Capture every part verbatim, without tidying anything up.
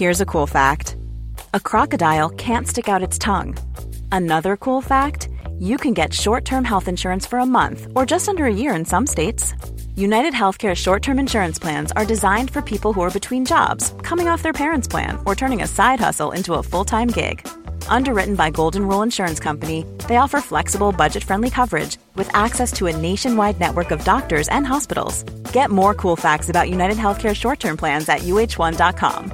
Here's a cool fact. A crocodile can't stick out its tongue. Another cool fact, you can get short-term health insurance for a month or just under a year in some states. United Healthcare short-term insurance plans are designed for people who are between jobs, coming off their parents' plan, or turning a side hustle into a full-time gig. Underwritten by Golden Rule Insurance Company, they offer flexible, budget-friendly coverage with access to a nationwide network of doctors and hospitals. Get more cool facts about United Healthcare short-term plans at U H one dot com.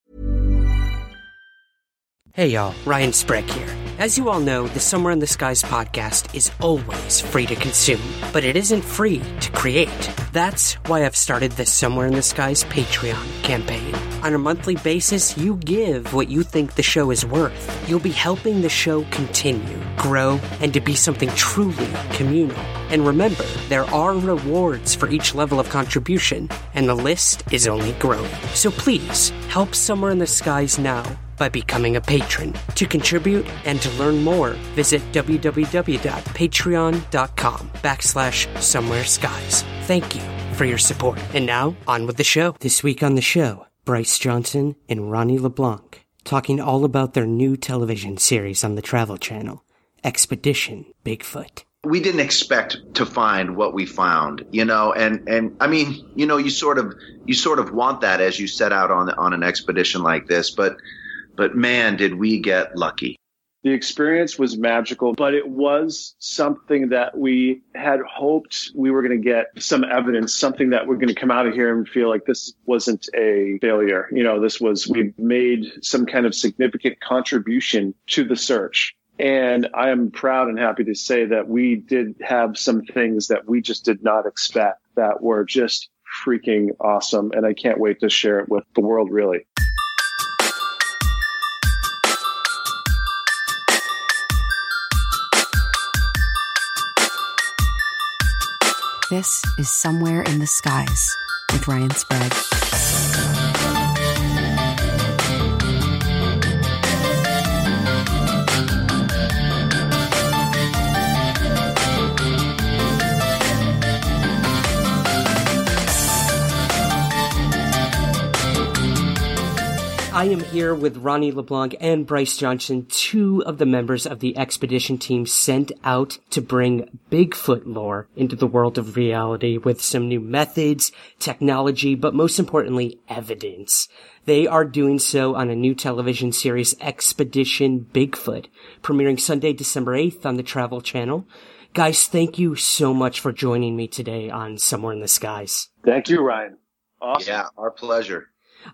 Hey y'all, Ryan Sprague here. As you all know, the Somewhere in the Skies podcast is always free to consume, but it isn't free to create. That's why I've started the Somewhere in the Skies Patreon campaign. On a monthly basis, you give what you think the show is worth. You'll be helping the show continue, grow, and to be something truly communal. And remember, there are rewards for each level of contribution, and the list is only growing. So please, help Somewhere in the Skies now by becoming a patron. To contribute and to learn more, visit www.patreon.com backslash somewhere skies. Thank you for your support. And now, on with the show. This week on the show, Bryce Johnson and Ronnie LeBlanc talking all about their new television series on the Travel Channel, Expedition Bigfoot. We didn't expect to find what we found, you know, and, and I mean, you know, you sort of you sort of want that as you set out on on an expedition like this, but But man, did we get lucky. The experience was magical, but it was something that we had hoped we were going to get some evidence, something that we're going to come out of here and feel like this wasn't a failure. You know, this was, we made some kind of significant contribution to the search. And I am proud and happy to say that we did have some things that we just did not expect that were just freaking awesome. And I can't wait to share it with the world, really. This is Somewhere in the Skies with Ryan Sprague. I am here with Ronnie LeBlanc and Bryce Johnson, two of the members of the expedition team sent out to bring Bigfoot lore into the world of reality with some new methods, technology, but most importantly, evidence. They are doing so on a new television series, Expedition Bigfoot, premiering Sunday, December eighth on the Travel Channel. Guys, thank you so much for joining me today on Somewhere in the Skies. Thank you, Ryan. Awesome. Yeah, our pleasure.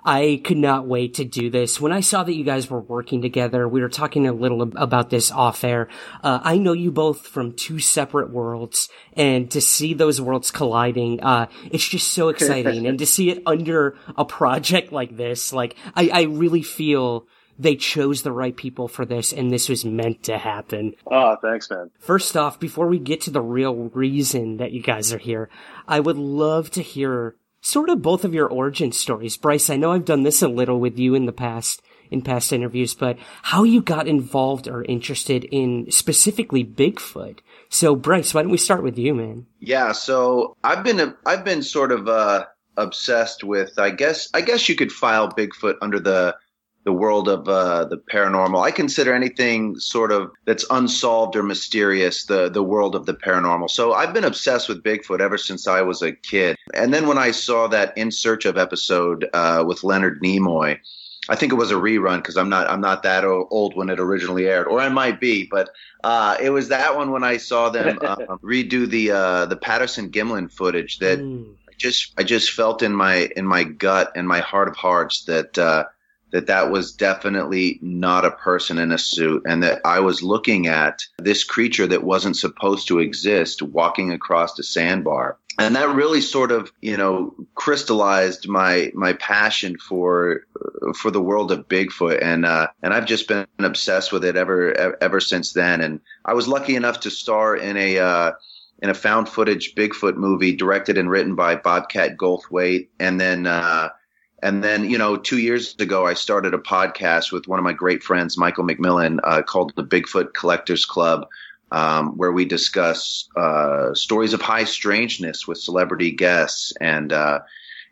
I could not wait to do this. When I saw that you guys were working together, we were talking a little about this off air. Uh, I know you both from two separate worlds, and to see those worlds colliding, uh, it's just so exciting. And to see it under a project like this, like, I, I really feel they chose the right people for this, and this was meant to happen. Oh, thanks, man. First off, before we get to the real reason that you guys are here, I would love to hear sort of both of your origin stories. Bryce, I know I've done this a little with you in the past, in past interviews, but how you got involved or interested in specifically Bigfoot. So Bryce, why don't we start with you, man? Yeah, so I've been, I've been sort of, uh, obsessed with, I guess, I guess you could file Bigfoot under the, the world of, uh, the paranormal. I consider anything sort of that's unsolved or mysterious, the, the world of the paranormal. So I've been obsessed with Bigfoot ever since I was a kid. And then when I saw that In Search of episode, uh, with Leonard Nimoy, I think it was a rerun because I'm not, I'm not that old when it originally aired, or I might be, but, uh, it was that one when I saw them, uh, redo the, uh, the Patterson Gimlin footage that mm. I just, I just felt in my, in my gut and my heart of hearts that, uh, that that was definitely not a person in a suit, and that I was looking at this creature that wasn't supposed to exist walking across a sandbar. And that really sort of, you know, crystallized my, my passion for, for the world of Bigfoot. And, uh, and I've just been obsessed with it ever, ever since then. And I was lucky enough to star in a, uh, in a found footage Bigfoot movie directed and written by Bobcat Goldthwait. And then, uh, And then, you know, two years ago, I started a podcast with one of my great friends, Michael McMillan, uh, called the Bigfoot Collectors Club, um, where we discuss uh, stories of high strangeness with celebrity guests. And uh,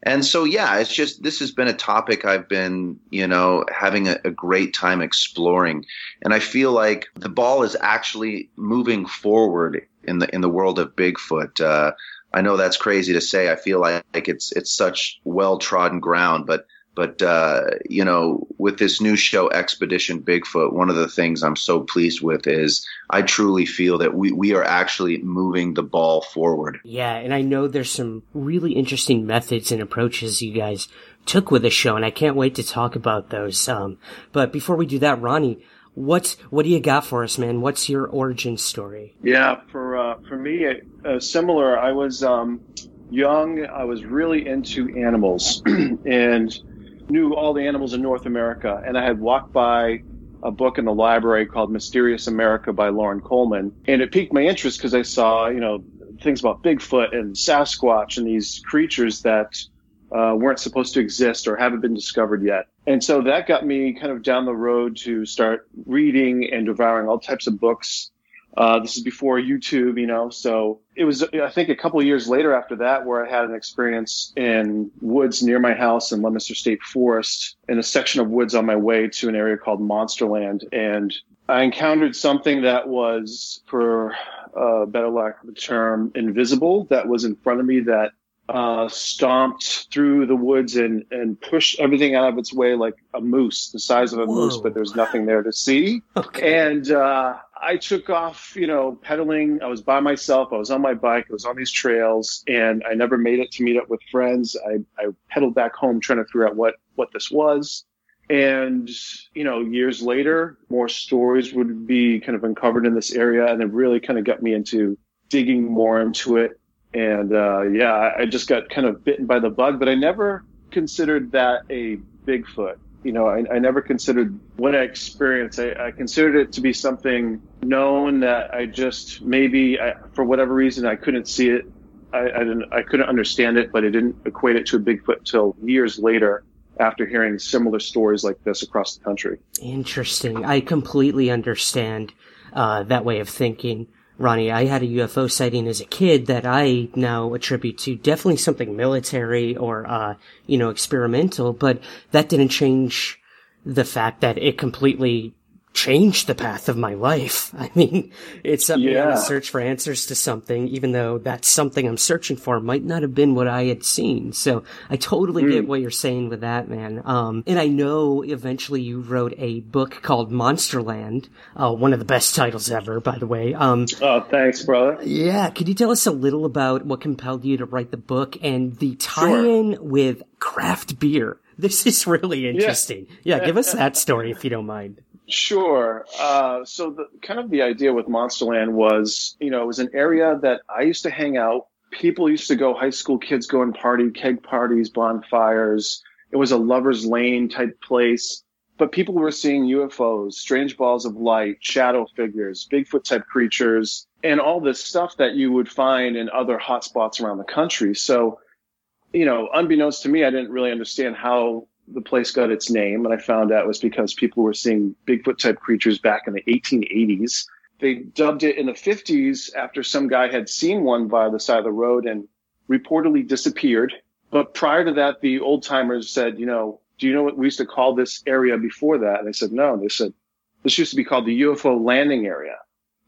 And so, yeah, it's just, this has been a topic I've been, you know, having a, a great time exploring. And I feel like the ball is actually moving forward in the, in the world of Bigfoot. Uh, I know that's crazy to say. I feel like, like it's, it's such well-trodden ground, but But, uh, you know, with this new show, Expedition Bigfoot, one of the things I'm so pleased with is I truly feel that we, we are actually moving the ball forward. Yeah, and I know there's some really interesting methods and approaches you guys took with the show, and I can't wait to talk about those. Um, but before we do that, Ronnie, what's, what do you got for us, man? What's your origin story? Yeah, for, uh, for me, uh, similar. I was, um, young. I was really into animals and knew all the animals in North America, and I had walked by a book in the library called Mysterious America by Lauren Coleman, and it piqued my interest because I saw, you know, things about Bigfoot and Sasquatch and these creatures that uh, weren't supposed to exist or haven't been discovered yet. And so that got me kind of down the road to start reading and devouring all types of books. Uh, this is before YouTube, you know, so it was, I think, a couple of years later after that where I had an experience in woods near my house in Leominster State Forest in a section of woods on my way to an area called Monsterland. And I encountered something that was, for uh, better lack of a term, invisible, that was in front of me that uh, stomped through the woods and, and pushed everything out of its way like a moose, the size of a Whoa. moose, but there's nothing there to see. Okay. And uh, I took off, you know, pedaling. I was by myself. I was on my bike. I was on these trails, and I never made it to meet up with friends. I, I pedaled back home trying to figure out what, what this was. And, you know, years later, more stories would be kind of uncovered in this area, and it really kind of got me into digging more into it. And, uh, yeah, I just got kind of bitten by the bug, but I never considered that a Bigfoot. You know, I, I never considered what I experienced. I, I considered it to be something known that I just maybe, I, for whatever reason, I couldn't see it. I, I didn't, I couldn't understand it, but I didn't equate it to a Bigfoot until years later after hearing similar stories like this across the country. Interesting. I completely understand uh, that way of thinking. Ronnie, I had a U F O sighting as a kid that I now attribute to definitely something military or, uh, you know, experimental, but that didn't change the fact that it completely changed the path of my life. I mean, it's something Yeah. on a search for answers to something, even though that something I'm searching for might not have been what I had seen. So I totally Mm. get what you're saying with that, man. Um, and I know eventually you wrote a book called Monsterland, uh, one of the best titles ever, by the way. Um, Oh, thanks, brother. yeah, could you tell us a little about what compelled you to write the book and the tie-in with craft beer? This is really interesting. Yeah, yeah give us that story if you don't mind. Sure. Uh, so the kind of the idea with Monsterland was, you know, it was an area that I used to hang out. People used to go, high school kids go and party, keg parties, bonfires. It was a lover's lane type place. But people were seeing U F Os, strange balls of light, shadow figures, Bigfoot type creatures, and all this stuff that you would find in other hotspots around the country. So, you know, unbeknownst to me, I didn't really understand how the place got its name, and I found out it was because people were seeing Bigfoot type creatures back in the eighteen eighties. They dubbed it in the fifties after some guy had seen one by the side of the road and reportedly disappeared. But prior to that, the old timers said, you know, do you know what we used to call this area before that? And they said, no. They said, this used to be called the U F O landing area.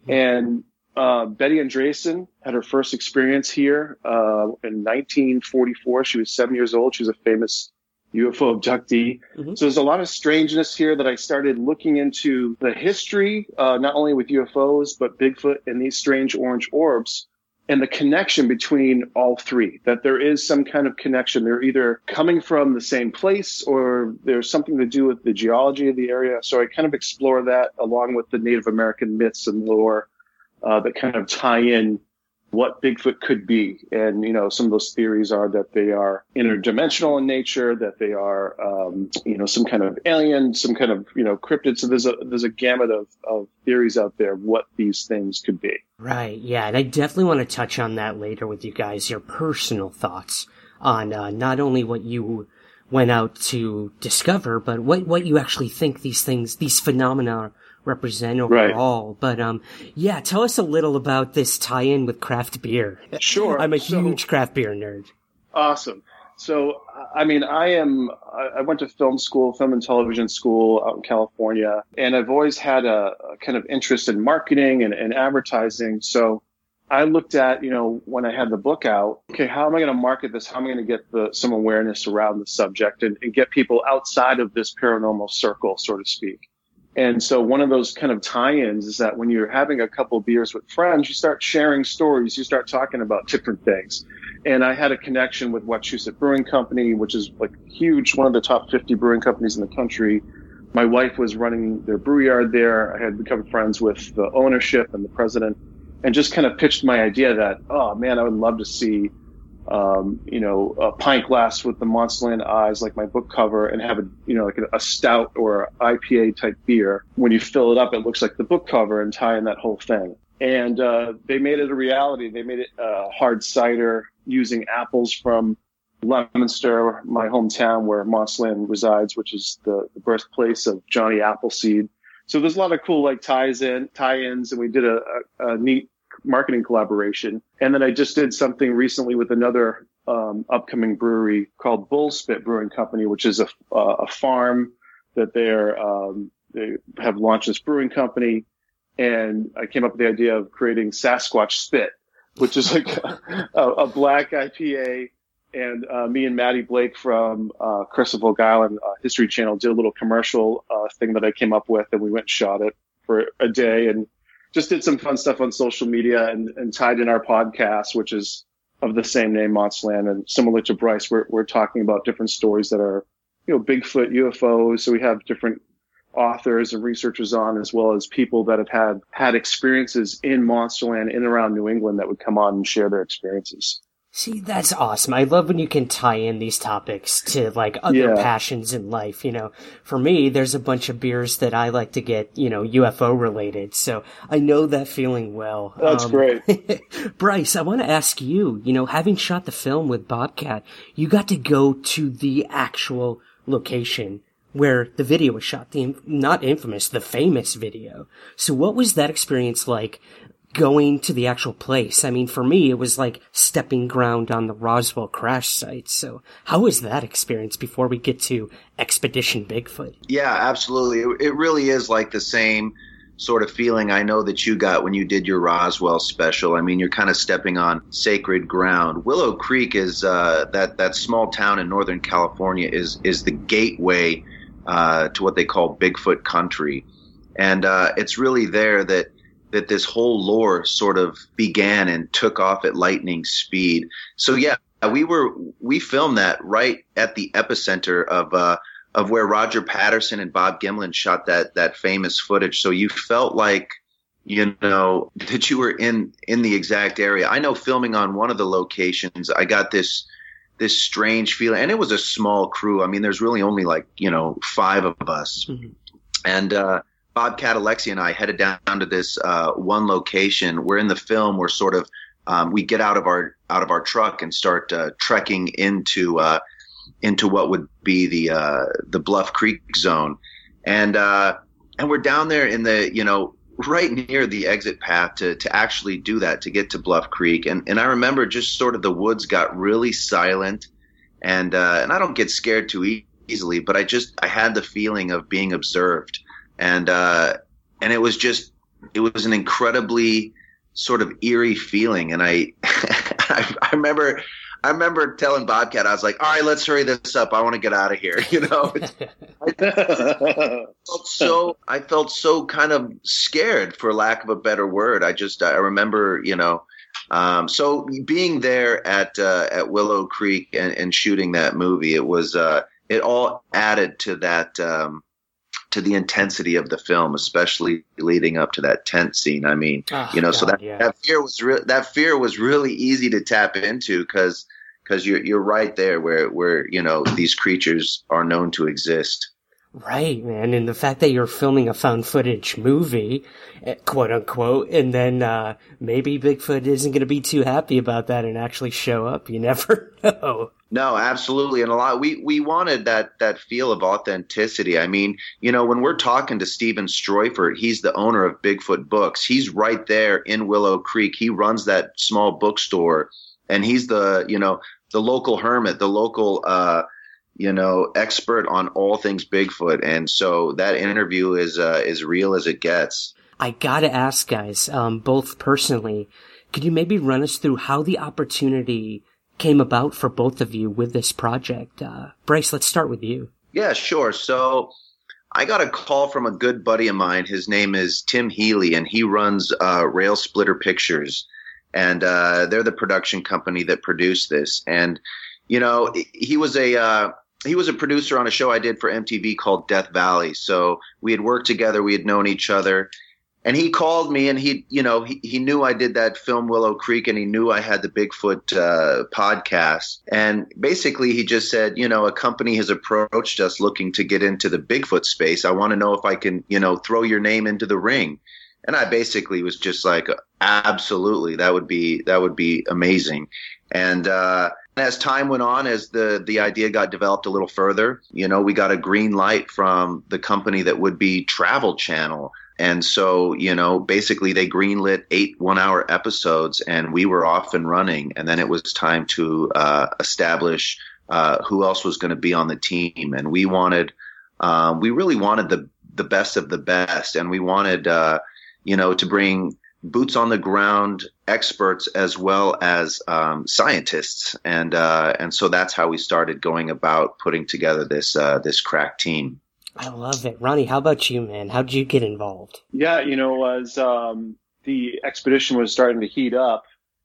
And uh, Betty Andreessen had her first experience here uh, in nineteen forty-four. She was seven years old. She was a famous U F O abductee. Mm-hmm. So there's a lot of strangeness here that I started looking into the history, uh, not only with U F Os, but Bigfoot and these strange orange orbs, and the connection between all three, that there is some kind of connection. They're either coming from the same place or there's something to do with the geology of the area. So I kind of explore that along with the Native American myths and lore uh, that kind of tie in what Bigfoot could be. And, you know, some of those theories are that they are interdimensional in nature, that they are, um, you know, some kind of alien, some kind of, you know, cryptid. So there's a, there's a gamut of, of theories out there of what these things could be. Right. Yeah. And I definitely want to touch on that later with you guys, your personal thoughts on, uh, not only what you went out to discover, but what, what you actually think these things, these phenomena represent overall. Right. But, um, yeah, tell us a little about this tie-in with craft beer. Sure. I'm a so, huge craft beer nerd. Awesome. So, I mean, I am, I went to film school, film and television school out in California, and I've always had a, a kind of interest in marketing and, and advertising. So I looked at, you know, when I had the book out, okay, how am I going to market this? How am I going to get the, some awareness around the subject and, and get people outside of this paranormal circle, so to speak? And so one of those kind of tie-ins is that when you're having a couple of beers with friends, you start sharing stories, you start talking about different things. And I had a connection with Wachusett Brewing Company, which is like huge, one of the top fifty brewing companies in the country. My wife was running their brew yard there. I had become friends with the ownership and the president, and just kind of pitched my idea that, oh man, I would love to see, um, you know, a pint glass with the Monsterland eyes, like my book cover, and have a, you know, like a, a stout or I P A type beer. When you fill it up, it looks like the book cover, and tie in that whole thing. And uh, they made it a reality. They made it uh, hard cider using apples from Leominster, my hometown where Monsterland resides, which is the, the birthplace of Johnny Appleseed. So there's a lot of cool like ties in, tie-ins, and we did a, a, a neat marketing collaboration. And then I just did something recently with another um, upcoming brewery called Bullspit Brewing Company, which is a, a farm that they're um, they have launched this brewing company. And I came up with the idea of creating Sasquatch Spit, which is like a, a black I P A. And uh, me and Maddie Blake from uh, Curse of Oak Island uh, History Channel did a little commercial uh, thing that I came up with, and we went and shot it for a day and just did some fun stuff on social media and, and tied in our podcast, which is of the same name, Monsterland. And similar to Bryce, we're, we're talking about different stories that are, you know, Bigfoot, U F Os. So we have different authors and researchers on, as well as people that have had, had experiences in Monsterland in and around New England that would come on and share their experiences. See, that's awesome. I love when you can tie in these topics to, like, other Yeah. passions in life. You know, for me, there's a bunch of beers that I like to get, you know, U F O related. So I know that feeling well. That's Um, great. Bryce, I want to ask you, you know, having shot the film with Bobcat, you got to go to the actual location where the video was shot, the not infamous, the famous video. So what was that experience like going to the actual place? I mean, for me, it was like stepping ground on the Roswell crash site. So how was that experience before we get to Expedition Bigfoot? Yeah, absolutely. It, it really is like the same sort of feeling I know that you got when you did your Roswell special. I mean, you're kind of stepping on sacred ground. Willow Creek is uh, that that small town in Northern California is is the gateway uh, to what they call Bigfoot country, and uh, it's really there that that this whole lore sort of began and took off at lightning speed. So yeah, we were we filmed that right at the epicenter of uh, of where Roger Patterson and Bob Gimlin shot that that famous footage. So you felt like, you know, that you were in in the exact area. I know filming on one of the locations, I got this this strange feeling, and it was a small crew. I mean, there's really only like, you know, five of us, mm-hmm. and uh, Bobcat, Alexi, and I headed down to this uh, one location. We're in the film. We're sort of um, we get out of our out of our truck and start uh, trekking into uh, into what would be the uh, the Bluff Creek zone, and uh, and we're down there in the, you know, right near the exit path to to actually do that, to get to Bluff Creek. And and I remember just sort of the woods got really silent, and uh, and I don't get scared too e- easily, but I just I had the feeling of being observed. And, uh, and it was just, it was an incredibly sort of eerie feeling. And I, I, I remember, I remember telling Bobcat, I was like, all right, let's hurry this up. I want to get out of here. You know, I felt so, I felt so kind of scared, for lack of a better word. I just, I remember, you know, um, so being there at, uh, at Willow Creek and, and shooting that movie, it was, uh, it all added to that, um, to the intensity of the film, especially leading up to that tent scene. I mean, oh, you know, God, so that, yeah. that fear was re- that fear was really easy to tap into, because because you're you're right there where where you know these creatures are known to exist. Right, man, and the fact that you're filming a found footage movie, quote unquote, and then uh maybe Bigfoot isn't going to be too happy about that and actually show up. You never know. No, absolutely. And a lot, we, we wanted that, that feel of authenticity. I mean, you know, when we're talking to Steven Stroifert, he's the owner of Bigfoot Books. He's right there in Willow Creek. He runs that small bookstore, and he's the, you know, the local hermit, the local, uh, you know, expert on all things Bigfoot. And so that interview is, uh, as real as it gets. I gotta ask, guys, um, both personally, could you maybe run us through how the opportunity came about for both of you with this project? Uh, Bryce, let's start with you. Yeah, sure. So I got a call from a good buddy of mine. His name is Tim Healy, and he runs uh, Rail Splitter Pictures. And uh, they're the production company that produced this. And, you know, he was a uh, he was a producer on a show I did for M T V called Death Valley. So we had worked together. We had known each other. And he called me, and he, you know, he, he knew I did that film Willow Creek, and he knew I had the Bigfoot uh, podcast. And basically, he just said, you know, a company has approached us looking to get into the Bigfoot space. I want to know if I can, you know, throw your name into the ring. And I basically was just like, absolutely, that would be that would be amazing. And uh, as time went on, as the the idea got developed a little further, you know, we got a green light from the company that would be Travel Channel. And so, you know, basically they greenlit eight one-hour episodes, and we were off and running. And then it was time to uh, establish uh, who else was going to be on the team. And we wanted, uh, we really wanted the the best of the best, and we wanted, uh, you know, to bring boots on the ground experts as well as um, scientists. And uh, and so that's how we started going about putting together this uh, this crack team. I love it. Ronnie, how about you, man? How did you get involved? Yeah, you know, as um, the expedition was starting to heat up,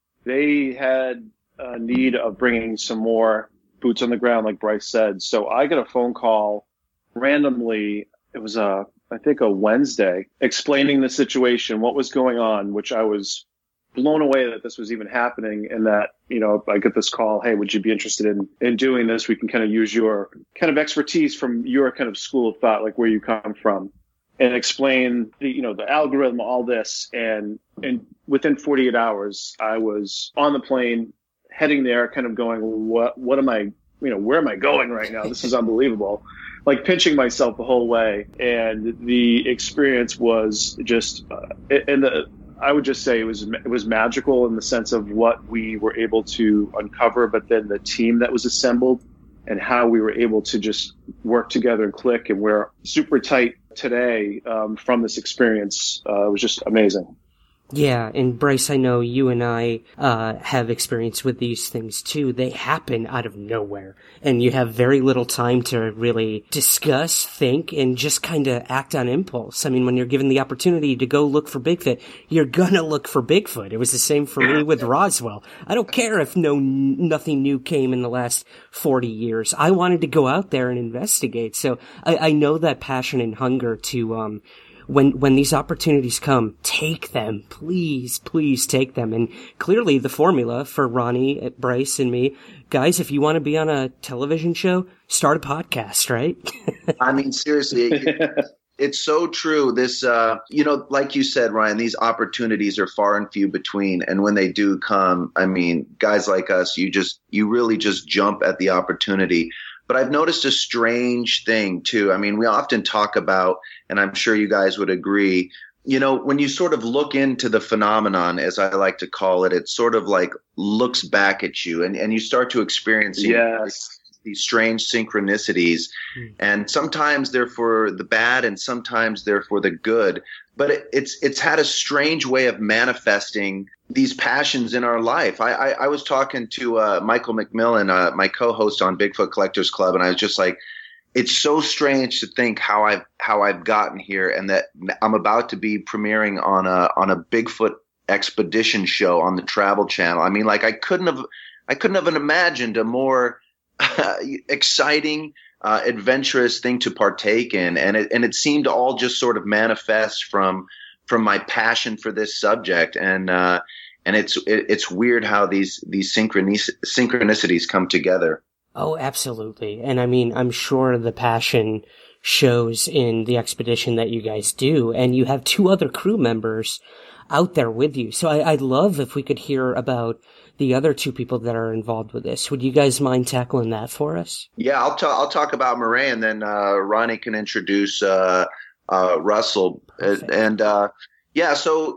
they had a need of bringing some more boots on the ground, like Bryce said. So I got a phone call randomly. It was, a, I think, a Wednesday, explaining the situation, what was going on, which I was blown away that this was even happening, and that, you know, I get this call, hey, would you be interested in, in doing this? We can kind of use your kind of expertise from your kind of school of thought, like where you come from, and explain the, you know, the algorithm, all this. And, and within forty-eight hours, I was on the plane heading there, kind of going, what, what am I, you know, where am I going right now? This is unbelievable. Like pinching myself the whole way. And the experience was just, uh, and the, I would just say it was it was magical in the sense of what we were able to uncover, but then the team that was assembled and how we were able to just work together and click, and we're super tight today um, from this experience. Uh, it was just amazing. Yeah, and Bryce, I know you and I uh have experience with these things too. They happen out of nowhere, and you have very little time to really discuss, think, and just kind of act on impulse. I mean, when you're given the opportunity to go look for Bigfoot, you're gonna look for Bigfoot. It was the same for me with Roswell. I don't care if no nothing new came in the last forty years. I wanted to go out there and investigate. So I, I know that passion and hunger to um When, when these opportunities come, take them. Please, please take them. And clearly the formula for Ronnie, Bryce, and me, guys, if you want to be on a television show, start a podcast, right? I mean, seriously, it, it's so true. This, uh, you know, like you said, Ryan, these opportunities are far and few between. And when they do come, I mean, guys like us, you just, you really just jump at the opportunity. But I've noticed a strange thing, too. I mean, we often talk about, and I'm sure you guys would agree, you know, when you sort of look into the phenomenon, as I like to call it, it sort of like looks back at you, and, and you start to experience yes. these strange synchronicities. Mm. And sometimes they're for the bad, and sometimes they're for the good. But it, it's it's had a strange way of manifesting these passions in our life. I, I, I was talking to uh, Michael McMillan, uh, my co-host on Bigfoot Collectors Club, and I was just like, it's so strange to think how I've how I've gotten here, and that I'm about to be premiering on a on a Bigfoot expedition show on the Travel Channel. I mean, like I couldn't have I couldn't have imagined a more uh, exciting, uh, adventurous thing to partake in, and it and it seemed to all just sort of manifest from from my passion for this subject. And uh, and it's it, it's weird how these these synchronic- synchronicities come together. Oh, absolutely. And I mean, I'm sure the passion shows in the expedition that you guys do, and you have two other crew members out there with you. So I, I'd love if we could hear about the other two people that are involved with this. Would you guys mind tackling that for us? Yeah, I'll talk. I'll talk about Murray, and then uh, Ronnie can introduce uh, uh, Russell. Perfect. And uh, yeah, so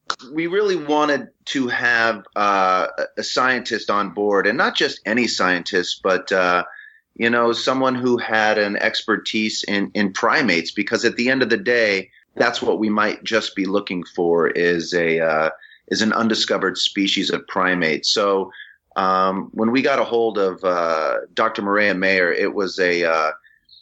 we really wanted to have uh, a scientist on board, and not just any scientist, but uh, you know, someone who had an expertise in, in primates, because at the end of the day, that's what we might just be looking for is a uh, is an undiscovered species of primate. So um, when we got a hold of uh, Doctor Maria Mayer, it was a, uh,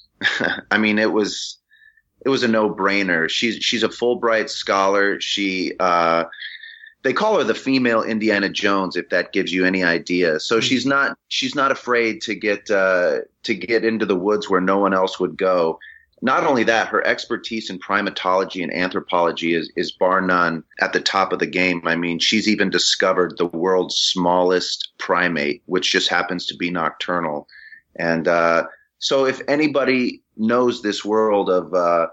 I mean, it was it was a no-brainer. She's she's a Fulbright scholar. She uh, they call her the female Indiana Jones, if that gives you any idea. So she's not she's not afraid to get uh, to get into the woods where no one else would go. Not only that, her expertise in primatology and anthropology is, is bar none at the top of the game. I mean, she's even discovered the world's smallest primate, which just happens to be nocturnal. And uh, so if anybody knows this world of uh,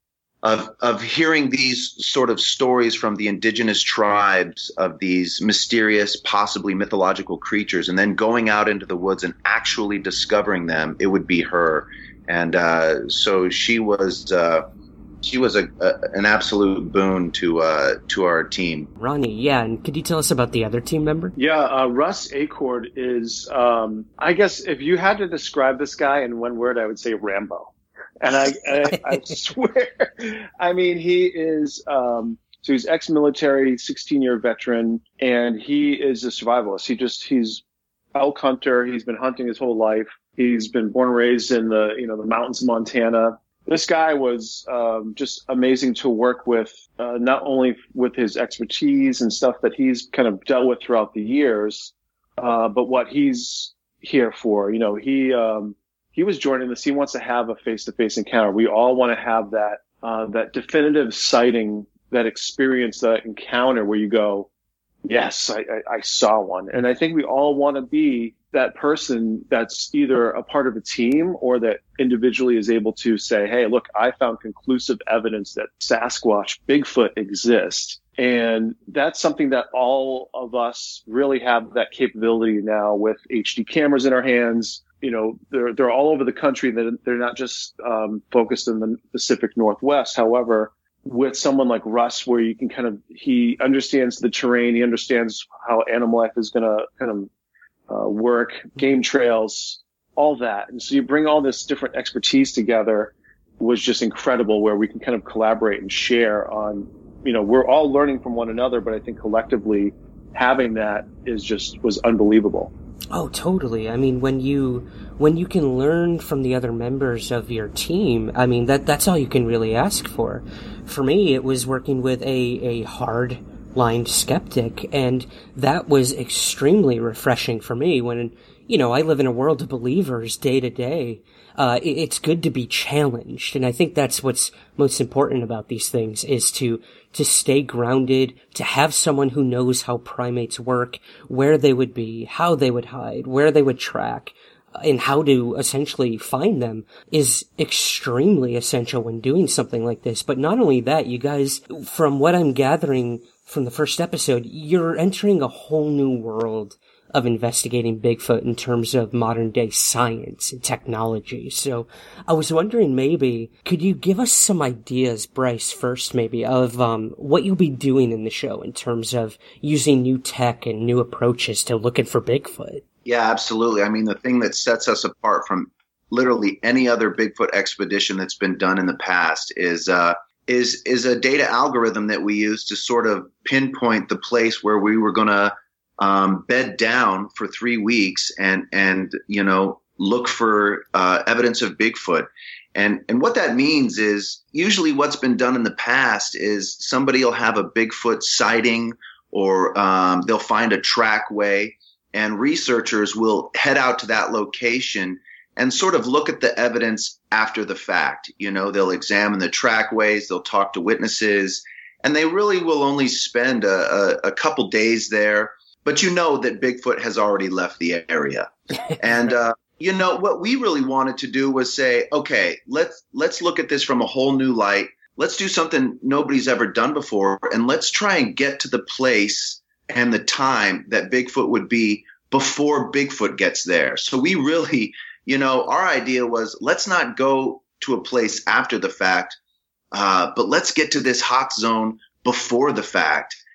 of of hearing these sort of stories from the indigenous tribes of these mysterious, possibly mythological creatures, and then going out into the woods and actually discovering them, it would be her. And uh, so she was uh, she was a, a an absolute boon to uh, to our team. Ronnie, yeah, and could you tell us about the other team member? Yeah, uh, Russ Acord is, um, I guess, if you had to describe this guy in one word, I would say Rambo. And I, I, I swear, I mean, he is. Um, so he's ex-military, sixteen-year veteran, and he is a survivalist. He just he's elk hunter. He's been hunting his whole life. He's been born and raised in the, you know, the mountains of Montana. This guy was um, just amazing to work with, uh, not only with his expertise and stuff that he's kind of dealt with throughout the years, uh, but what he's here for. You know, he um, he was joining this. He wants to have a face-to-face encounter. We all want to have that uh, that definitive sighting, that experience, that encounter where you go, yes, I, I, I saw one. And I think we all want to be that person that's either a part of a team or that individually is able to say, hey, look, I found conclusive evidence that Sasquatch, Bigfoot exists. And that's something that all of us really have that capability now with H D cameras in our hands. You know, they're, they're all over the country. They're not just um, focused in the Pacific Northwest. However, with someone like Russ, where you can kind of, he understands the terrain, he understands how animal life is going to kind of uh, work, game trails, all that. And so you bring all this different expertise together was just incredible, where we can kind of collaborate and share on, you know, we're all learning from one another, but I think collectively having that is just, was unbelievable. Oh, totally. I mean, when you when you can learn from the other members of your team, I mean, that that's all you can really ask for. For me, it was working with a, a hard-lined skeptic, and that was extremely refreshing for me when, you know, I live in a world of believers day to day. Uh, it, it's good to be challenged, and I think that's what's most important about these things, is to to stay grounded, to have someone who knows how primates work, where they would be, how they would hide, where they would track, and how to essentially find them is extremely essential when doing something like this. But not only that, you guys, from what I'm gathering from the first episode, you're entering a whole new world of investigating Bigfoot in terms of modern day science and technology. So I was wondering, maybe, could you give us some ideas, Bryce, first maybe, of um, what you'll be doing in the show in terms of using new tech and new approaches to looking for Bigfoot? Yeah, absolutely. I mean, the thing that sets us apart from literally any other Bigfoot expedition that's been done in the past is uh, is is a data algorithm that we use to sort of pinpoint the place where we were going to um, bed down for three weeks and and you know look for uh, evidence of Bigfoot. And and what that means is usually what's been done in the past is somebody will have a Bigfoot sighting, or um, they'll find a trackway. And researchers will head out to that location and sort of look at the evidence after the fact. You know, they'll examine the trackways, they'll talk to witnesses, and they really will only spend a, a, a couple days there. But you know that Bigfoot has already left the area. And, uh, you know, what we really wanted to do was say, okay, let's let's look at this from a whole new light. Let's do something nobody's ever done before, and let's try and get to the place and the time that Bigfoot would be before Bigfoot gets there. So we really, you know, our idea was, let's not go to a place after the fact, uh, but let's get to this hot zone before the fact.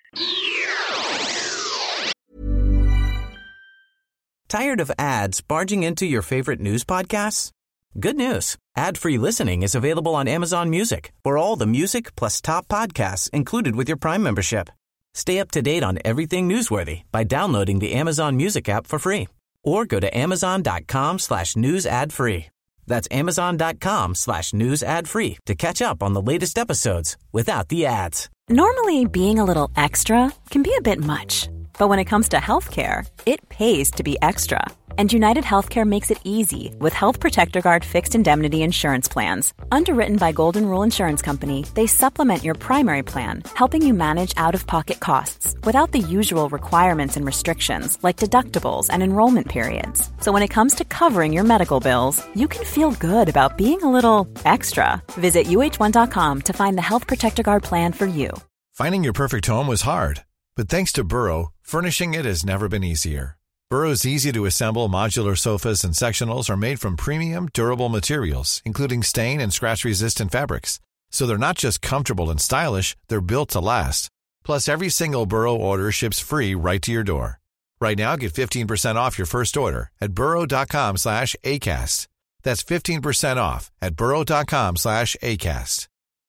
Tired of ads barging into your favorite news podcasts? Good news. Ad-free listening is available on Amazon Music for all the music plus top podcasts included with your Prime membership. Stay up to date on everything newsworthy by downloading the Amazon Music app for free or go to amazon.com slash news ad free. That's amazon.com slash news ad free to catch up on the latest episodes without the ads. Normally, being a little extra can be a bit much. But when it comes to healthcare, it pays to be extra. And United Healthcare makes it easy with Health Protector Guard fixed indemnity insurance plans. Underwritten by Golden Rule Insurance Company, they supplement your primary plan, helping you manage out-of-pocket costs without the usual requirements and restrictions like deductibles and enrollment periods. So when it comes to covering your medical bills, you can feel good about being a little extra. Visit U H one dot com to find the Health Protector Guard plan for you. Finding your perfect home was hard, but thanks to Burrow, furnishing it has never been easier. Burrow's easy-to-assemble modular sofas and sectionals are made from premium, durable materials, including stain and scratch-resistant fabrics. So they're not just comfortable and stylish, they're built to last. Plus, every single Burrow order ships free right to your door. Right now, get fifteen percent off your first order at burrow.com slash ACAST. That's fifteen percent off at burrow.com slash ACAST.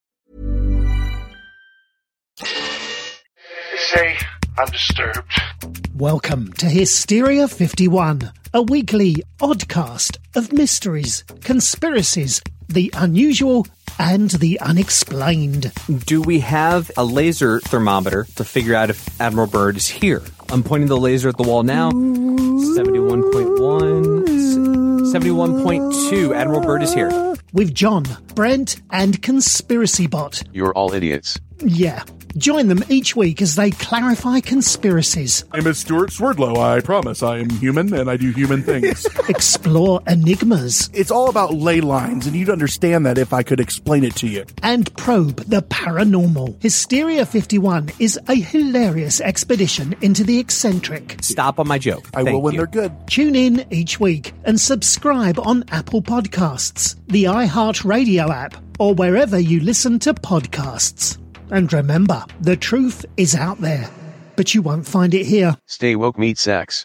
They say I'm disturbed. Welcome to Hysteria fifty-one, a weekly oddcast of mysteries, conspiracies, the unusual, and the unexplained. Do we have a laser thermometer to figure out if Admiral Byrd is here? I'm pointing the laser at the wall now. seventy-one point one, seventy-one point two. Admiral Byrd is here. With John, Brent, and Conspiracy Bot. You're all idiots. Yeah. Join them each week as they clarify conspiracies. I'm a Stuart Swerdlow. I promise I am human and I do human things. Explore enigmas. It's all about ley lines, and you'd understand that if I could explain it to you. And probe the paranormal. Hysteria fifty-one is a hilarious expedition into the eccentric. Stop on my joke. I Thank will when you. they're good. Tune in each week and subscribe on Apple Podcasts, the iHeartRadio app, or wherever you listen to podcasts. And remember, the truth is out there, but you won't find it here. Stay woke, meet sex.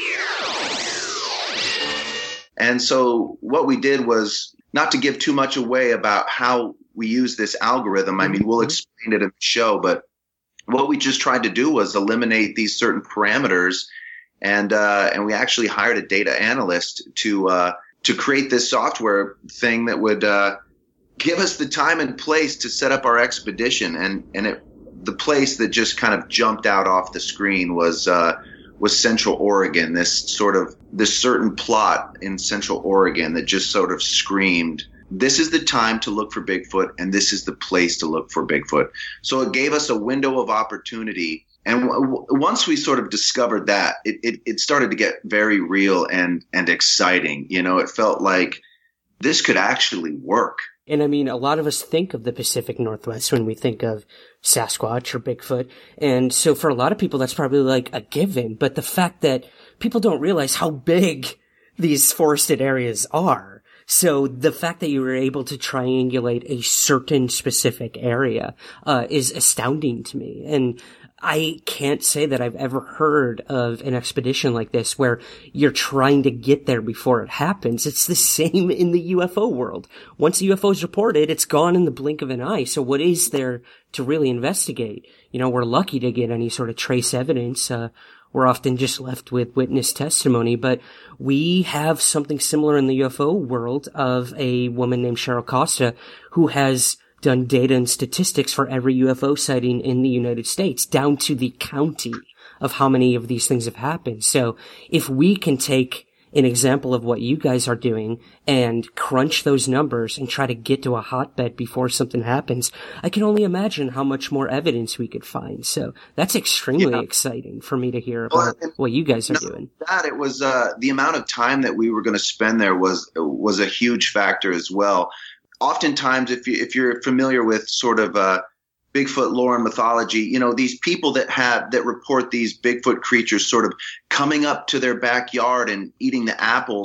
And so what we did was not to give too much away about how we use this algorithm. I mean, we'll explain it in the show, but what we just tried to do was eliminate these certain parameters. And, uh, and we actually hired a data analyst to, uh, to create this software thing that would, uh, give us the time and place to set up our expedition. And, and it, the place that just kind of jumped out off the screen was, uh, was Central Oregon, this sort of, this certain plot in Central Oregon that just sort of screamed, this is the time to look for Bigfoot and this is the place to look for Bigfoot. So it gave us a window of opportunity. And w- once we sort of discovered that, it, it, it started to get very real and, and exciting. You know, it felt like this could actually work. And I mean, a lot of us think of the Pacific Northwest when we think of Sasquatch or Bigfoot. And so for a lot of people, that's probably like a given. But the fact that people don't realize how big these forested areas are. So the fact that you were able to triangulate a certain specific area, uh, is astounding to me. And I can't say that I've ever heard of an expedition like this where you're trying to get there before it happens. It's the same in the U F O world. Once a U F O is reported, it's gone in the blink of an eye. So what is there to really investigate? You know, we're lucky to get any sort of trace evidence. Uh, we're often just left with witness testimony, but we have something similar in the U F O world of a woman named Cheryl Costa who has done data and statistics for every U F O sighting in the United States, down to the county of how many of these things have happened. So if we can take an example of what you guys are doing and crunch those numbers and try to get to a hotbed before something happens, I can only imagine how much more evidence we could find. So that's extremely yeah. exciting for me to hear about well, what you guys are doing. That it was, uh, the amount of time that we were going to spend there was, was a huge factor as well. Oftentimes, if you, if you're familiar with sort of, uh, Bigfoot lore and mythology, you know, these people that have, that report these Bigfoot creatures sort of coming up to their backyard and eating the apples.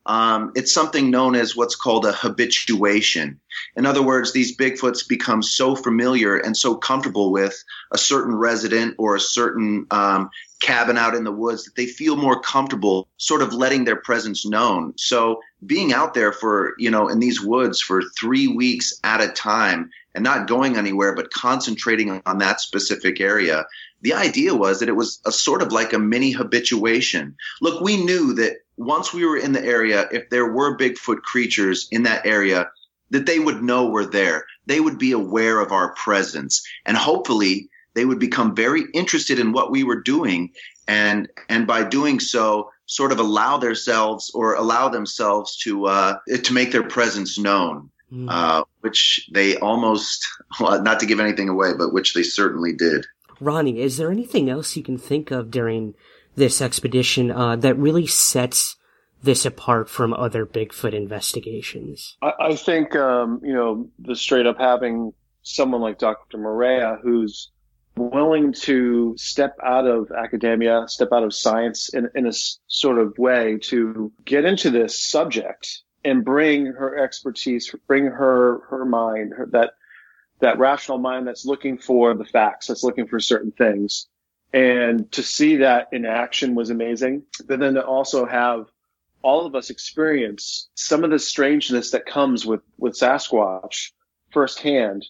Um, it's something known as what's called a habituation. In other words, these Bigfoots become so familiar and so comfortable with a certain resident or a certain um, cabin out in the woods that they feel more comfortable sort of letting their presence known. So being out there for, you know, in these woods for three weeks at a time and not going anywhere but concentrating on that specific area, the idea was that it was a sort of like a mini habituation. Look, we knew that once we were in the area, if there were Bigfoot creatures in that area, that they would know we're there. They would be aware of our presence. And hopefully they would become very interested in what we were doing. And and by doing so, sort of allow themselves or allow themselves to uh, to make their presence known, mm. uh, which they almost, well, not to give anything away, but which they certainly did. Ronnie, is there anything else you can think of during this expedition uh, that really sets this apart from other Bigfoot investigations? I, I think, um, you know, the straight up having someone like Doctor Morea who's willing to step out of academia, step out of science in, in a s- sort of way to get into this subject and bring her expertise, bring her, her mind, her, that, that rational mind that's looking for the facts, that's looking for certain things. And to see that in action was amazing. But then to also have all of us experience some of the strangeness that comes with, with Sasquatch firsthand.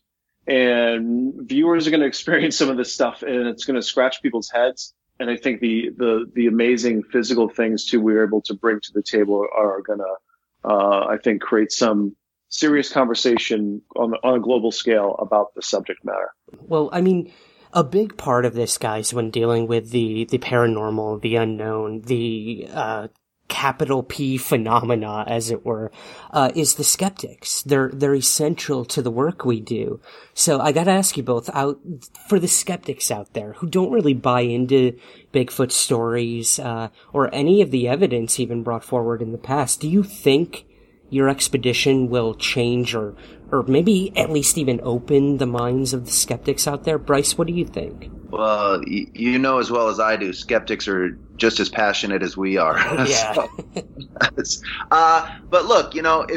And viewers are going to experience some of this stuff and it's going to scratch people's heads. And I think the, the, the amazing physical things too we're able to bring to the table are going to, uh, I think create some serious conversation on, on a global scale about the subject matter. Well, I mean, a big part of this, guys, when dealing with the, the paranormal, the unknown, the, uh, capital P phenomena, as it were, uh, is the skeptics. They're, they're essential to the work we do. So I gotta ask you both, out, for the skeptics out there who don't really buy into Bigfoot stories, uh, or any of the evidence even brought forward in the past, do you think your expedition will change or, or maybe at least even open the minds of the skeptics out there? Bryce, what do you think? Well, y- you know as well as I do, skeptics are just as passionate as we are. Yeah. so, uh, but look, you know, if,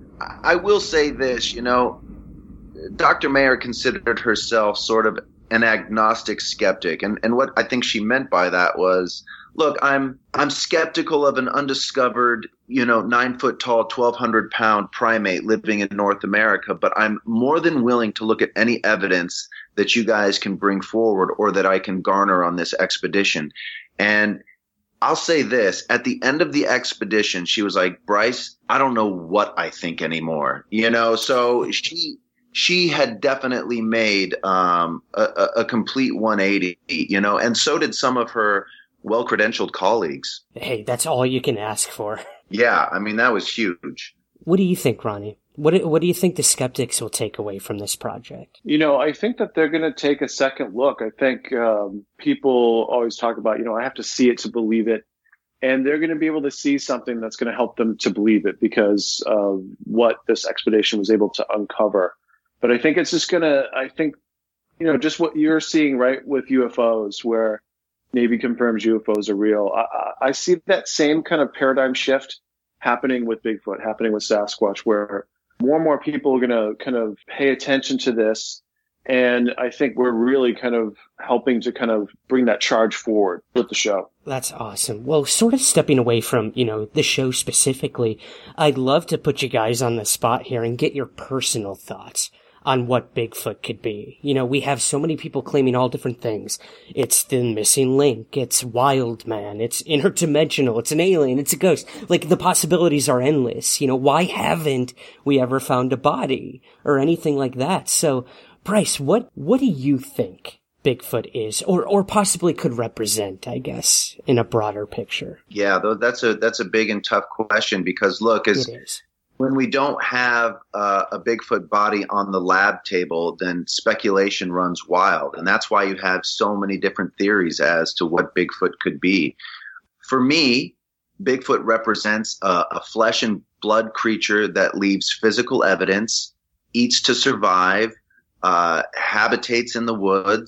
I will say this, you know, Doctor Mayer considered herself sort of an agnostic skeptic. And, and what I think she meant by that was, look, I'm I'm skeptical of an undiscovered, you know, nine foot tall, twelve hundred pound primate living in North America, but I'm more than willing to look at any evidence that you guys can bring forward or that I can garner on this expedition. And I'll say this, at the end of the expedition, she was like, Bryce, I don't know what I think anymore. You know, so she she had definitely made um, a, a complete one eighty, you know, and so did some of her well-credentialed colleagues. Hey, that's all you can ask for. Yeah, I mean, that was huge. What do you think, Ronnie? What do, what do you think the skeptics will take away from this project? You know, I think that they're going to take a second look. I think um, people always talk about, you know, I have to see it to believe it. And they're going to be able to see something that's going to help them to believe it because of what this expedition was able to uncover. But I think it's just going to, I think, you know, just what you're seeing, right, with U F Os, where Navy confirms U F Os are real. I, I see that same kind of paradigm shift happening with Bigfoot, happening with Sasquatch, where more and more people are going to kind of pay attention to this. And I think we're really kind of helping to kind of bring that charge forward with the show. That's awesome. Well, sort of stepping away from, you know, the show specifically, I'd love to put you guys on the spot here and get your personal thoughts on what Bigfoot could be. You know, we have so many people claiming all different things. It's the missing link. It's wild man. It's interdimensional. It's an alien. It's a ghost. Like, the possibilities are endless. You know, why haven't we ever found a body or anything like that? So, Bryce, what, what do you think Bigfoot is, or, or possibly could represent, I guess, in a broader picture? Yeah, that's a, that's a big and tough question because look, as it is. When we don't have uh, a Bigfoot body on the lab table, then speculation runs wild. And that's why you have so many different theories as to what Bigfoot could be. For me, Bigfoot represents a, a flesh and blood creature that leaves physical evidence, eats to survive, uh, habitates in the woods,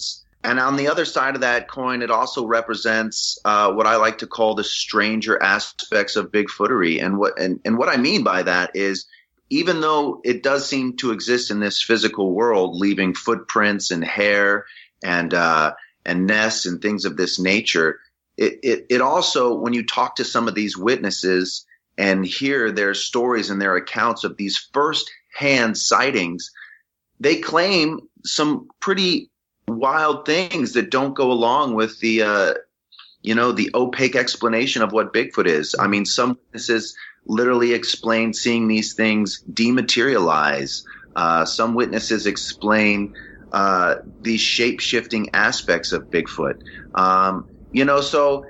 And on the other side of that coin, it also represents uh, what I like to call the stranger aspects of Bigfootery. And what and, and what I mean by that is, even though it does seem to exist in this physical world, leaving footprints and hair and uh, and nests and things of this nature, it, it it also, when you talk to some of these witnesses and hear their stories and their accounts of these first-hand sightings, they claim some pretty wild things that don't go along with the, uh, you know, the opaque explanation of what Bigfoot is. I mean, some witnesses literally explain seeing these things dematerialize. Uh, some witnesses explain uh, these shape-shifting aspects of Bigfoot. Um, you know, so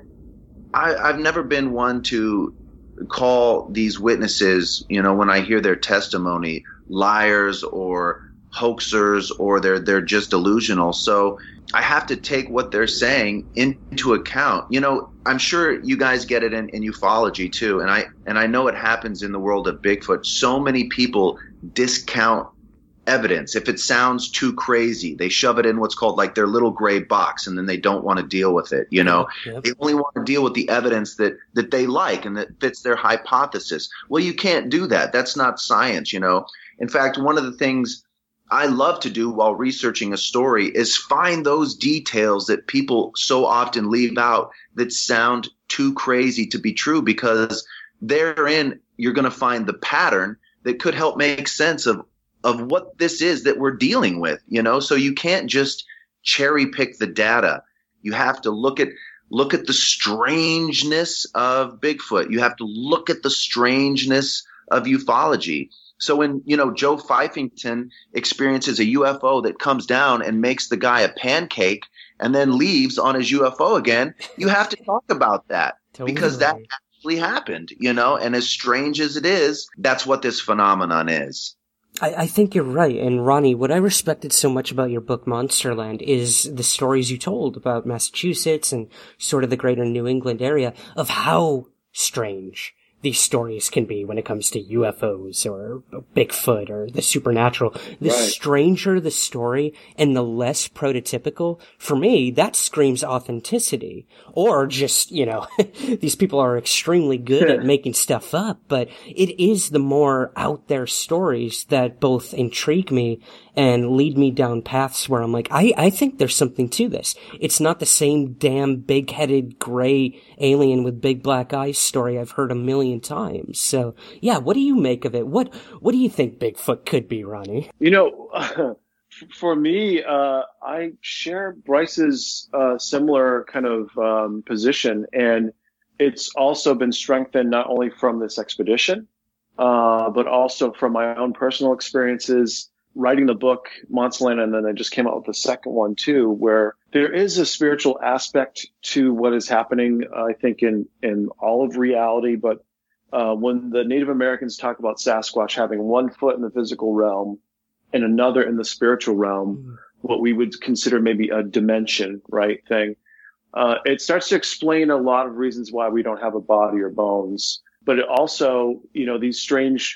I, I've never been one to call these witnesses, you know, when I hear their testimony, liars or hoaxers, or they're they're just delusional. So I have to take what they're saying into account. You know, I'm sure you guys get it in, in ufology too, and I and I know it happens in the world of Bigfoot. So many people discount evidence. If it sounds too crazy, they shove it in what's called like their little gray box, and then they don't want to deal with it. You know, yep. They only want to deal with the evidence that that they like and that fits their hypothesis. Well, you can't do that. That's not science. You know, in fact, one of the things I love to do while researching a story is find those details that people so often leave out that sound too crazy to be true, because therein you're going to find the pattern that could help make sense of of what this is that we're dealing with, you know? So you can't just cherry pick the data. You have to look at look at the strangeness of Bigfoot. You have to look at the strangeness of ufology. So when, you know, Joe Fifington experiences a U F O that comes down and makes the guy a pancake and then leaves on his U F O again, you have to talk about that totally. Because that actually happened, you know, and as strange as it is, that's what this phenomenon is. I, I think you're right. And Ronnie, what I respected so much about your book Monsterland is the stories you told about Massachusetts and sort of the greater New England area of how strange these stories can be when it comes to U F Os or Bigfoot or the supernatural. The right. stranger the story and the less prototypical, for me, that screams authenticity. Or just, you know, these people are extremely good at making stuff up, but it is the more out there stories that both intrigue me and lead me down paths where I'm like, I, I think there's something to this. It's not the same damn big-headed gray alien with big black eyes story I've heard a million times. So, yeah, what do you make of it? What what do you think Bigfoot could be, Ronnie? You know, uh, for me, uh, I share Bryce's uh, similar kind of um, position, and it's also been strengthened not only from this expedition, uh, but also from my own personal experiences writing the book Monsterland, and then I just came out with the second one too, where there is a spiritual aspect to what is happening, uh, I think, in, in all of reality. But uh, when the Native Americans talk about Sasquatch having one foot in the physical realm and another in the spiritual realm, mm. what we would consider maybe a dimension, right, thing, uh, it starts to explain a lot of reasons why we don't have a body or bones. But it also, you know, these strange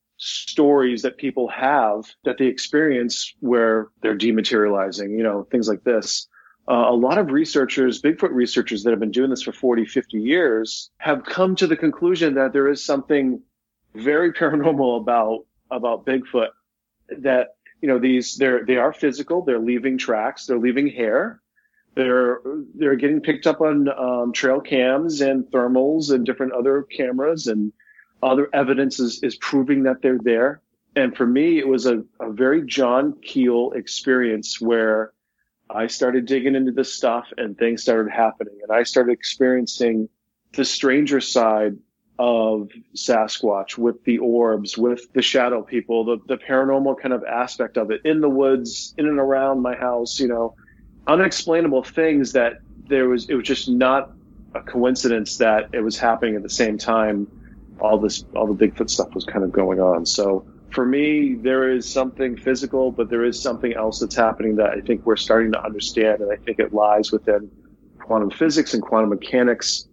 stories that people have that they experience where they're dematerializing, you know, things like this. Uh, a lot of researchers, Bigfoot researchers that have been doing this for forty, fifty years have come to the conclusion that there is something very paranormal about, about Bigfoot, that, you know, these, they're, they are physical. They're leaving tracks. They're leaving hair. They're, they're getting picked up on, um, trail cams and thermals and different other cameras, and other evidence is, is proving that they're there. And for me, it was a, a very John Keel experience where I started digging into this stuff and things started happening. And I started experiencing the stranger side of Sasquatch with the orbs, with the shadow people, the, the paranormal kind of aspect of it in the woods, in and around my house, you know, unexplainable things that there was, it was just not a coincidence that it was happening at the same time. All this, all the Bigfoot stuff was kind of going on. So for me, there is something physical, but there is something else that's happening that I think we're starting to understand. And I think it lies within quantum physics and quantum mechanics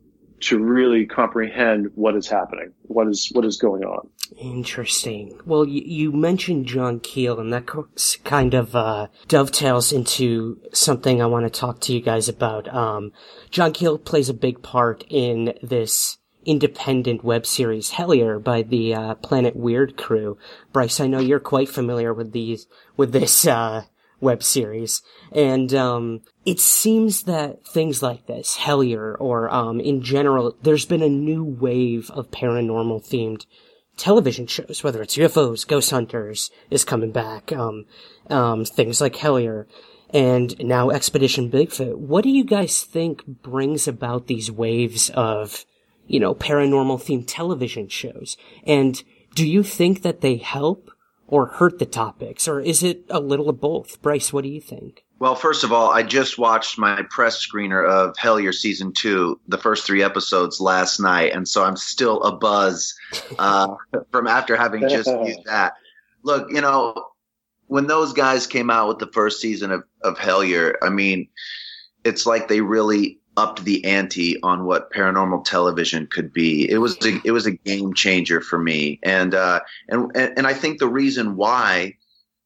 to really comprehend what is happening, what is what is going on. Interesting. Well, you, you mentioned John Keel, and that kind of uh, dovetails into something I want to talk to you guys about. Um, John Keel plays a big part in this independent web series Hellier by the uh, Planet Weird crew. Bryce, I know you're quite familiar with these with this uh, web series, and um, it seems that things like this, Hellier, or um, in general, there's been a new wave of paranormal themed television shows, whether it's U F Os, Ghost Hunters is coming back, um, um, things like Hellier, and now Expedition Bigfoot. What do you guys think brings about these waves of, you know, paranormal themed television shows? And do you think that they help or hurt the topics, or is it a little of both? Bryce, what do you think? Well, first of all, I just watched my press screener of Hellier season two, the first three episodes last night, and so I'm still abuzz uh, from after having just viewed that. Look, you know, when those guys came out with the first season of, of Hellier, I mean, it's like they really upped the ante on what paranormal television could be. It was a, it was a game changer for me, and uh, and and I think the reason why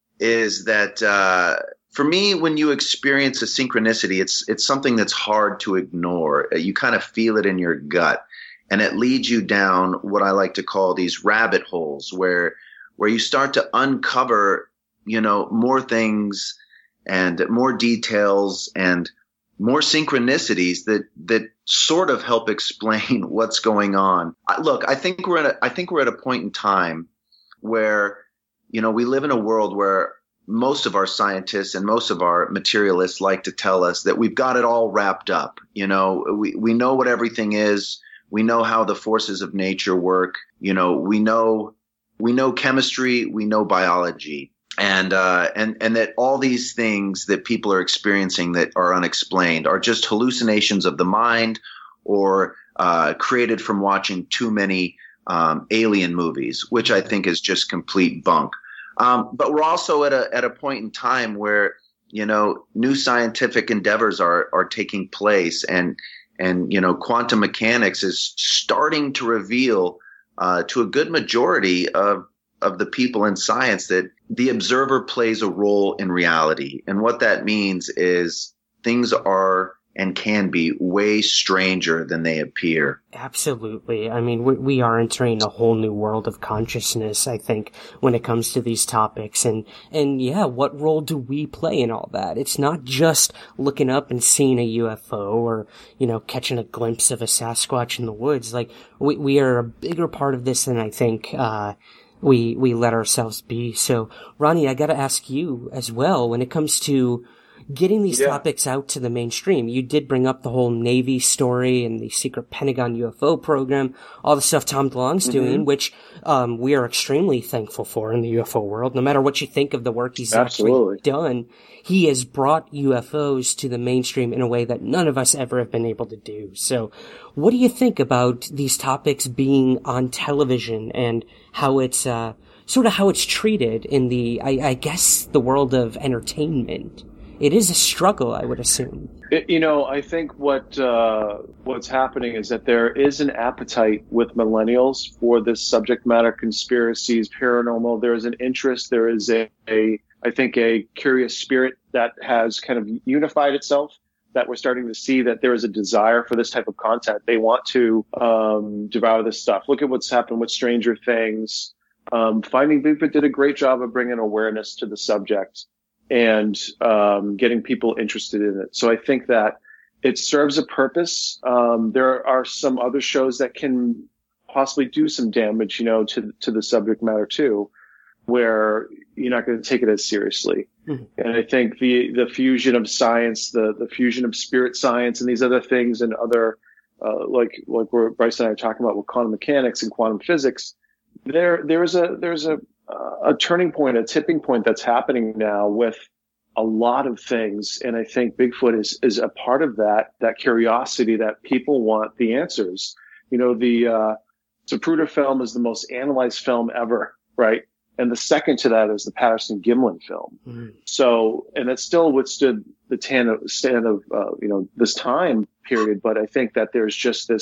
is that. Uh, For me, when you experience a synchronicity, it's it's something that's hard to ignore. You kind of feel it in your gut, and it leads you down what I like to call these rabbit holes, where where you start to uncover, you know, more things and more details and more synchronicities that that sort of help explain what's going on. I, look, I think we're at a, I think we're at a point in time where, you know, we live in a world where most of our scientists and most of our materialists like to tell us that we've got it all wrapped up. You know, we, we know what everything is. We know how the forces of nature work. You know, we know, we know chemistry, we know biology, and, uh, and, and that all these things that people are experiencing that are unexplained are just hallucinations of the mind, or, uh, created from watching too many, um, alien movies, which I think is just complete bunk. Um, but we're also at a at a point in time where, you know, new scientific endeavors are are taking place, and and you know, quantum mechanics is starting to reveal uh, to a good majority of of the people in science that the observer plays a role in reality, and what that means is things are and can be way stranger than they appear. Absolutely. I mean, we, we are entering a whole new world of consciousness, I think, when it comes to these topics. And, and yeah, what role do we play in all that? It's not just looking up and seeing a U F O, or, you know, catching a glimpse of a Sasquatch in the woods. Like, we, we are a bigger part of this than I think, uh, we, we let ourselves be. So, Ronnie, I gotta ask you as well, when it comes to getting these yeah. topics out to the mainstream. You did bring up the whole Navy story and the secret Pentagon U F O program, all the stuff Tom DeLonge's mm-hmm. doing, which um, we are extremely thankful for in the U F O world. No matter what you think of the work he's Absolutely. actually done, he has brought U F Os to the mainstream in a way that none of us ever have been able to do. So what do you think about these topics being on television, and how it's uh, sort of how it's treated in the, I, I guess, the world of entertainment? It is a struggle, I would assume. It, you know, I think what uh, what's happening is that there is an appetite with millennials for this subject matter, conspiracies, paranormal. There is an interest. There is a, a, I think, a curious spirit that has kind of unified itself, that we're starting to see that there is a desire for this type of content. They want to um, devour this stuff. Look at what's happened with Stranger Things. Um, Finding Bigfoot did a great job of bringing awareness to the subject and um, getting people interested in it. So I think that it serves a purpose. Um, there are some other shows that can possibly do some damage, you know, to to the subject matter too, where you're not going to take it as seriously. Mm-hmm. And I think the the fusion of science, the the fusion of spirit science, and these other things, and other uh, like like where Bryce and I are talking about with quantum mechanics and quantum physics, there there is a there's a a turning point, a tipping point that's happening now with a lot of things. And I think Bigfoot is, is a part of that, that curiosity that people want the answers. You know, the, uh, Zapruder film is the most analyzed film ever, right? And the second to that is the Patterson Gimlin film. Mm-hmm. So, and it still withstood the tan of, stand of, uh, you know, this time period. But I think that there's just this,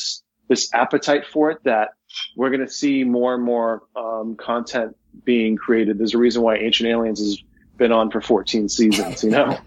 this appetite for it that we're going to see more and more um, content being created. There's a reason why Ancient Aliens has been on for fourteen seasons, you know?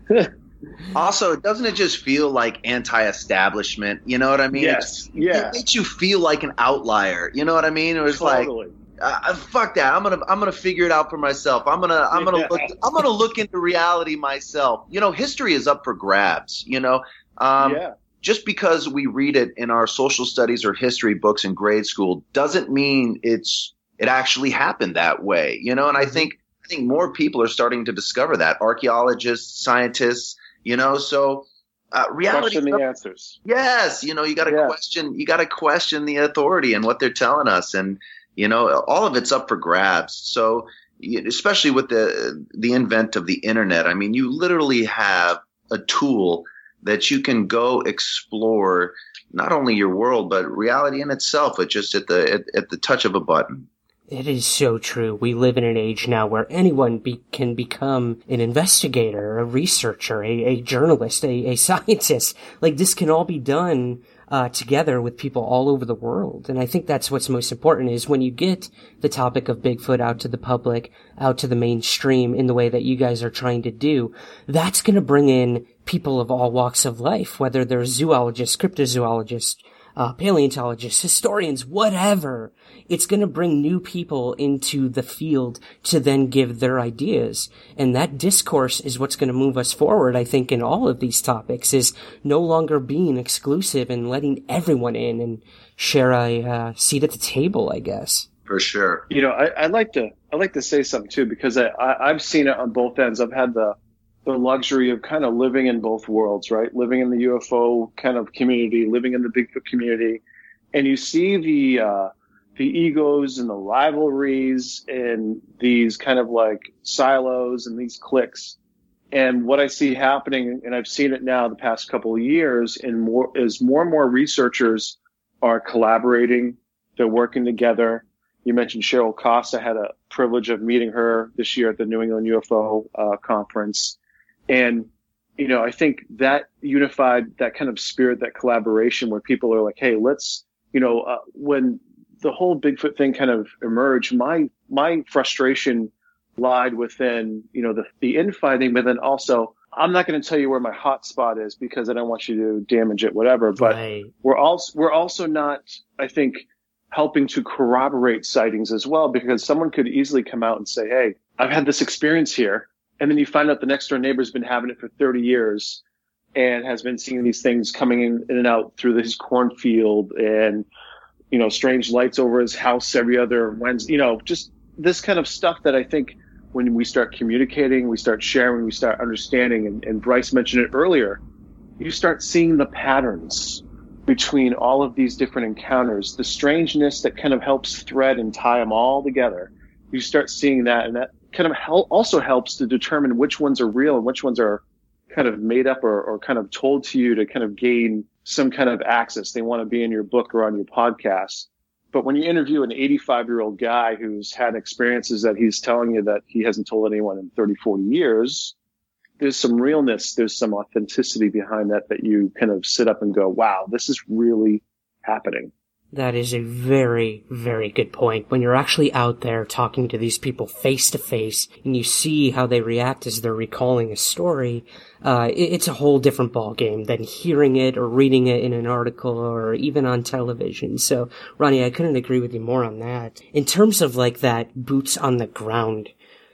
Also, doesn't it just feel like anti-establishment? You know what I mean? Yes. It, yeah. It makes you feel like an outlier. You know what I mean? It was totally. like, uh, fuck that. I'm gonna, I'm gonna figure it out for myself. I'm gonna, I'm gonna yeah. look, I'm gonna look into reality myself. You know, history is up for grabs. You know, um, yeah. just because we read it in our social studies or history books in grade school doesn't mean it's, it actually happened that way. You know, and I think, I think more people are starting to discover that. Archaeologists, scientists. You know, so uh, reality. Question the answers. Yes, you know, you got to yeah. question. You got to question the authority and what they're telling us, and you know, all of it's up for grabs. So, especially with the the invent of the internet, I mean, you literally have a tool that you can go explore not only your world but reality in itself, at just at the at, at the touch of a button. It is so true. We live in an age now where anyone be- can become an investigator, a researcher, a, a journalist, a, a scientist. Like, this can all be done uh, together with people all over the world. And I think that's what's most important, is when you get the topic of Bigfoot out to the public, out to the mainstream in the way that you guys are trying to do, that's going to bring in people of all walks of life, whether they're zoologists, cryptozoologists, uh, paleontologists, historians, whatever. It's going to bring new people into the field to then give their ideas. And that discourse is what's going to move us forward, I think, in all of these topics, is no longer being exclusive and letting everyone in and share a uh, seat at the table, I guess. For sure. You know, I, I'd like to, I'd like to say something too, because I, I, I've seen it on both ends. I've had the, the luxury of kind of living in both worlds, right? Living in the U F O kind of community, living in the Bigfoot community. And you see the, uh, the egos and the rivalries and these kind of like silos and these cliques. And what I see happening, and I've seen it now the past couple of years, and more is more and more researchers are collaborating. They're working together. You mentioned Cheryl Costa. I had a privilege of meeting her this year at the New England U F O uh, conference. And, you know, I think that unified, that kind of spirit, that collaboration where people are like, hey, let's, you know, uh, when the whole Bigfoot thing kind of emerged, my, my frustration lied within, you know, the, the infighting, but then also, I'm not going to tell you where my hot spot is because I don't want you to damage it, whatever. But right. we're also, we're also not, I think, helping to corroborate sightings as well, because someone could easily come out and say, hey, I've had this experience here. And then you find out the next door neighbor's been having it for thirty years and has been seeing these things coming in, in and out through his cornfield and, you know, strange lights over his house every other Wednesday, you know, just this kind of stuff that I think when we start communicating, we start sharing, we start understanding, and, and Bryce mentioned it earlier, you start seeing the patterns between all of these different encounters, the strangeness that kind of helps thread and tie them all together. You start seeing that, and that kind of hel- also helps to determine which ones are real and which ones are kind of made up or, or kind of told to you to kind of gain some kind of access. They want to be in your book or on your podcast. But when you interview an eighty-five-year-old guy who's had experiences that he's telling you that he hasn't told anyone in thirty, forty years, there's some realness, there's some authenticity behind that that you kind of sit up and go, wow, this is really happening. That is a very, very good point. When you're actually out there talking to these people face to face and you see how they react as they're recalling a story, uh, it's a whole different ballgame than hearing it or reading it in an article or even on television. So, Ronnie, I couldn't agree with you more on that. In terms of like that boots on the ground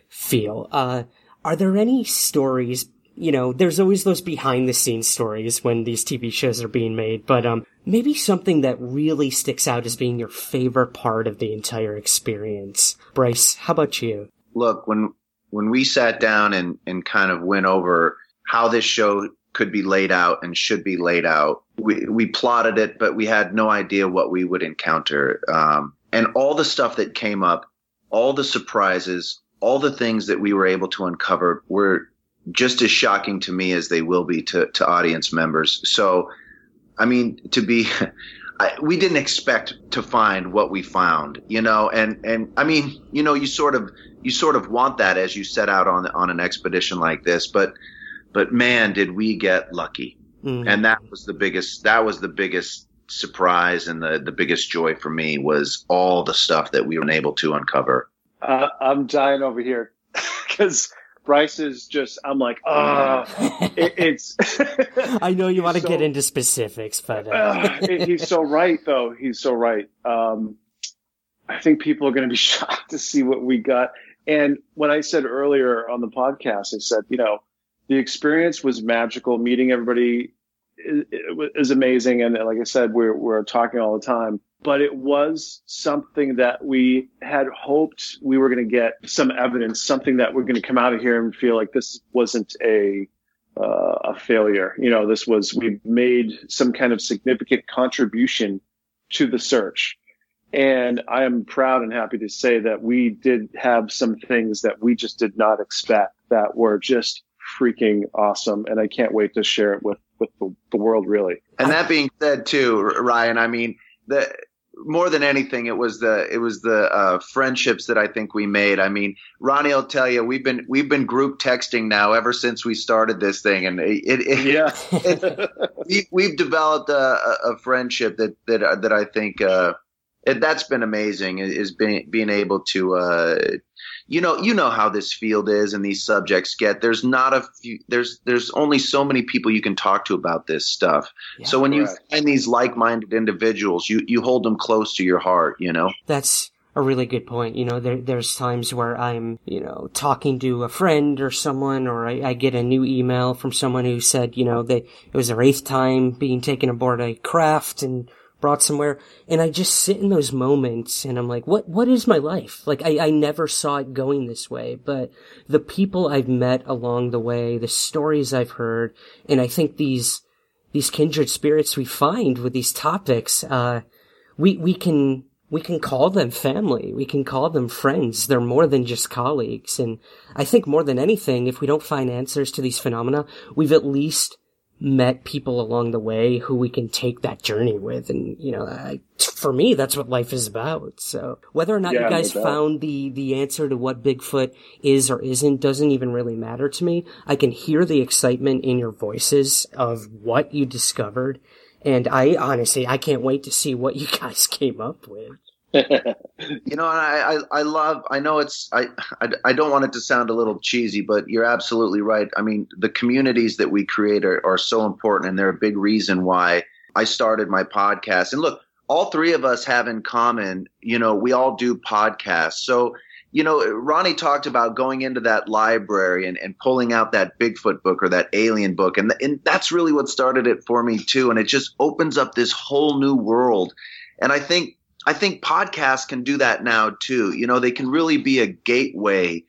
feel, uh, are there any stories, you know, there's always those behind the scenes stories when these T V shows are being made, but, um, maybe something that really sticks out as being your favorite part of the entire experience. Bryce, how about you? Look, when, when we sat down and, and kind of went over how this show could be laid out and should be laid out, we, we plotted it, but we had no idea what we would encounter. Um, and all the stuff that came up, all the surprises, all the things that we were able to uncover were just as shocking to me as they will be to, to audience members. So, I mean, to be, I, we didn't expect to find what we found, you know, and, and I mean, you know, you sort of, you sort of want that as you set out on, on an expedition like this, but, but man, did we get lucky. Mm-hmm. And that was the biggest, that was the biggest surprise and the, the biggest joy for me was all the stuff that we were able to uncover. Uh, I'm dying over here because Bryce is just, I'm like, ah, uh, it, it's. I know you want to so, get into specifics, but. Uh... uh, it, he's so right, though. He's so right. Um, I think people are going to be shocked to see what we got. And when I said earlier on the podcast, I said, you know, the experience was magical. Meeting everybody is, is amazing. And like I said, we're, we're talking all the time. But it was something that we had hoped we were going to get some evidence, something that we're going to come out of here and feel like this wasn't a uh, a failure. You know, this was, we made some kind of significant contribution to the search. And I am proud and happy to say that we did have some things that we just did not expect that were just freaking awesome. And I can't wait to share it with, with the, the world, really. And that being said, too, Ryan, I mean, the more than anything, it was the it was the uh, friendships that I think we made. I mean, Ronnie will tell you we've been we've been group texting now ever since we started this thing, and it, it yeah, it, we, we've developed a, a friendship that that that I think uh, it, that's been amazing. Is being being able to. Uh, You know, you know how this field is and these subjects get. There's not a few, there's, there's only so many people you can talk to about this stuff. Yeah, so when correct. you find these like-minded individuals, you, you hold them close to your heart, you know? That's a really good point. You know, there, there's times where I'm, you know, talking to a friend or someone, or I, I get a new email from someone who said, you know, they, it was their eighth time being taken aboard a craft and brought somewhere, and I just sit in those moments and I'm like, what, what is my life? Like, I, I never saw it going this way, but the people I've met along the way, the stories I've heard, and I think these, these kindred spirits we find with these topics, uh, we, we can, we can call them family. We can call them friends. They're more than just colleagues. And I think more than anything, if we don't find answers to these phenomena, we've at least met people along the way who we can take that journey with. And, you know, I, for me, that's what life is about. So whether or not yeah, you guys no found the, the answer to what Bigfoot is or isn't doesn't even really matter to me. I can hear the excitement in your voices of what you discovered. And I honestly, I can't wait to see what you guys came up with. You know, I, I, I love, I know it's, I, I, I don't want it to sound a little cheesy, but you're absolutely right. I mean, the communities that we create are, are so important, and they're a big reason why I started my podcast. And look, all three of us have in common, you know, we all do podcasts. So, you know, Ronnie talked about going into that library and, and pulling out that Bigfoot book or that alien book. And, and that's really what started it for me too. And it just opens up this whole new world. And I think, I think podcasts can do that now too. You know, they can really be a gateway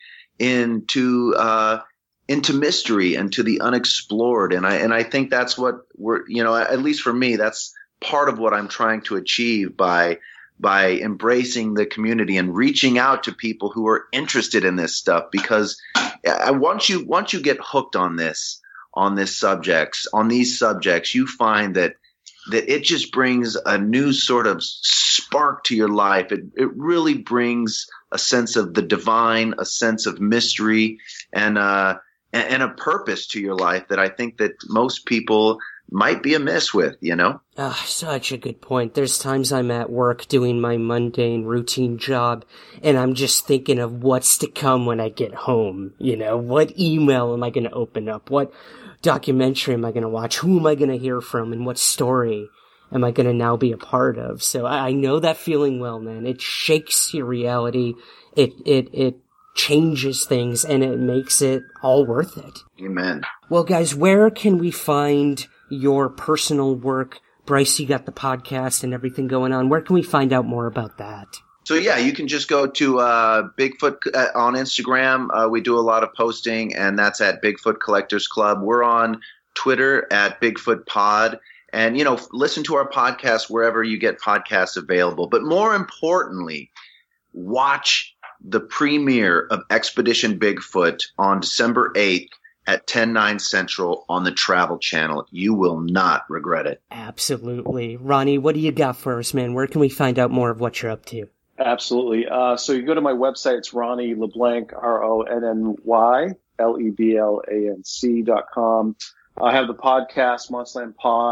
into uh, into mystery and to the unexplored. And I and I think that's what we're, you know, at least for me, that's part of what I'm trying to achieve by by embracing the community and reaching out to people who are interested in this stuff. Because I, once you once you get hooked on this on this subjects on these subjects, you find that. that it just brings a new sort of spark to your life. It it really brings a sense of the divine, a sense of mystery, and uh and, and a purpose to your life that I think that most people might be amiss with, you know? Ah, such a good point. There's times I'm at work doing my mundane routine job, and I'm just thinking of what's to come when I get home. You know, what email am I going to open up? What documentary am I going to watch? Who am I going to hear from? And what story am I going to now be a part of? So I, I know that feeling well, man. It shakes your reality. It, it, it changes things, and it makes it all worth it. Amen. Well, guys, where can we find your personal work? Bryce, you got the podcast and everything going on. Where can we find out more about that? So, yeah, you can just go to uh, Bigfoot uh, on Instagram. Uh, we do a lot of posting, and that's at Bigfoot Collectors Club. We're on Twitter at Bigfoot Pod. And, you know, listen to our podcast wherever you get podcasts available. But more importantly, watch the premiere of Expedition Bigfoot on December eighth at ten, nine Central on the Travel Channel. You will not regret it. Absolutely. Ronnie, what do you got for us, man? Where can we find out more of what you're up to? Absolutely. Uh, so you go to my website. It's Ronnie LeBlanc, R O N N Y, L E B L A N C dot com. I have the podcast, Monsterland Pod.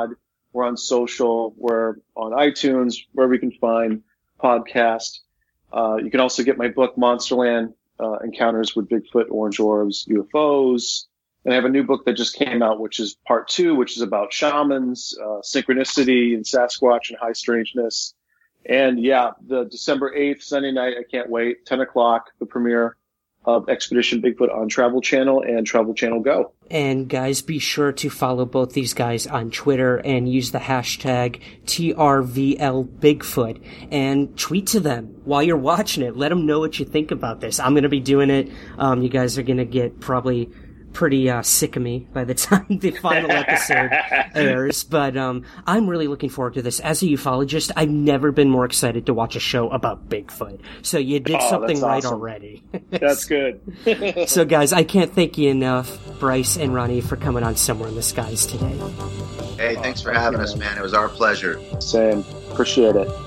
We're on social. We're on iTunes, where we can find podcasts. Uh, you can also get my book, Monsterland, uh, Encounters with Bigfoot, Orange Orbs, U F Os. And I have a new book that just came out, which is part two, which is about shamans, uh, synchronicity and Sasquatch and high strangeness. And yeah, the December eighth, Sunday night, I can't wait, ten o'clock, the premiere of Expedition Bigfoot on Travel Channel and Travel Channel Go. And guys, be sure to follow both these guys on Twitter and use the hashtag T R V L Bigfoot and tweet to them while you're watching it. Let them know what you think about this. I'm going to be doing it. Um, you guys are going to get probably pretty uh, sick of me by the time the final episode airs, but um, I'm really looking forward to this. As a ufologist, I've never been more excited to watch a show about Bigfoot. So you did oh, something right awesome. already. That's good. So guys, I can't thank you enough, Bryce and Ronnie, for coming on Somewhere in the Skies today. Hey, thanks for having us, man. It was our pleasure. Same. Appreciate it.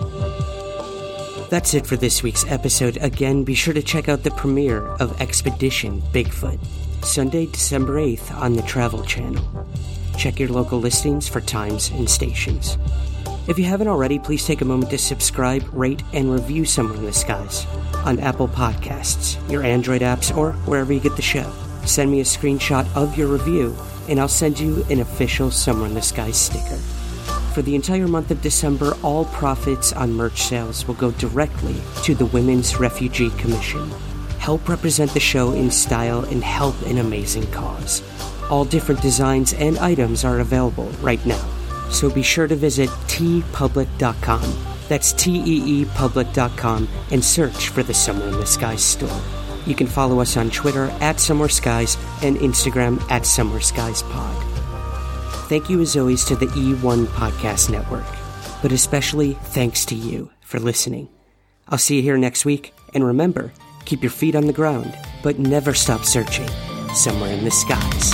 That's it for this week's episode. Again, be sure to check out the premiere of Expedition Bigfoot, Sunday, December eighth on the Travel Channel. Check your local listings for times and stations. If you haven't already, please take a moment to subscribe, rate, and review Somewhere in the Skies on Apple Podcasts, your Android apps, or wherever you get the show. Send me a screenshot of your review, and I'll send you an official Somewhere in the Skies sticker. For the entire month of December, all profits on merch sales will go directly to the Women's Refugee Commission. Help represent the show in style and help an amazing cause. All different designs and items are available right now, so be sure to visit tee public dot com. That's T E E public dot com and search for the Somewhere in the Skies store. You can follow us on Twitter at Somewhere Skies and Instagram at Somewhere Skies Pod. Thank you as always to the E one Podcast Network, but especially thanks to you for listening. I'll see you here next week, and remember, keep your feet on the ground, but never stop searching somewhere in the skies.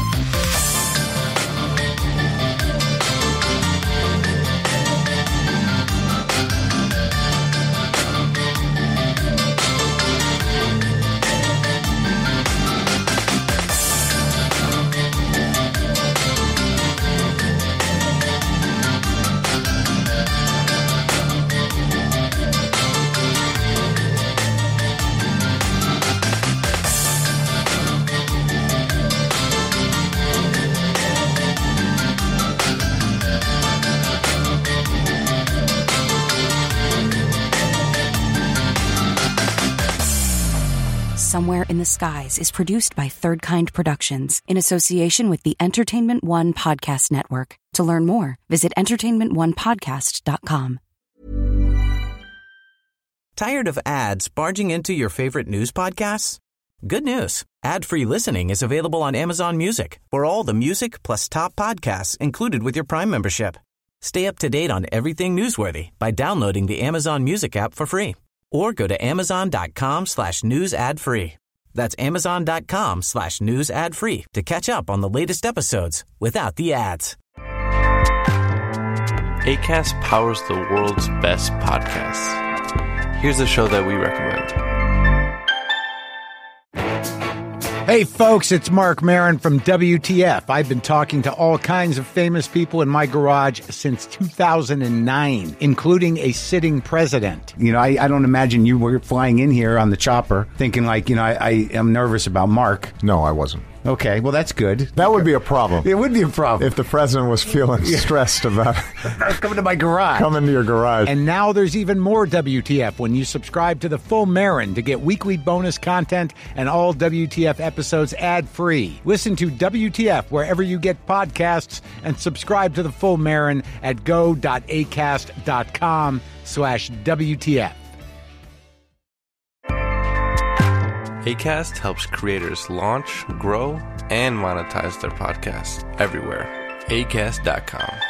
Somewhere in the Skies is produced by Third Kind Productions in association with the Entertainment One Podcast Network. To learn more, visit entertainment one podcast dot com. Tired of ads barging into your favorite news podcasts? Good news. Ad-free listening is available on Amazon Music for all the music plus top podcasts included with your Prime membership. Stay up to date on everything newsworthy by downloading the Amazon Music app for free. Or go to amazon.com slash news ad free. That's amazon.com slash news ad free to catch up on the latest episodes without the ads. Acast powers the world's best podcasts. Here's a show that we recommend. Hey folks, it's Mark Maron from W T F. I've been talking to all kinds of famous people in my garage since two thousand nine, including a sitting president. You know, I, I don't imagine you were flying in here on the chopper thinking like, you know, I, I am nervous about Mark. No, I wasn't. Okay, well, that's good. That would be a problem. It would be a problem. If the president was feeling stressed about coming to my garage. Coming to your garage. And now there's even more W T F when you subscribe to the Full Marin to get weekly bonus content and all W T F episodes ad-free. Listen to W T F wherever you get podcasts and subscribe to the Full Marin at go.acast.com slash WTF. Acast helps creators launch, grow, and monetize their podcasts everywhere. acast dot com.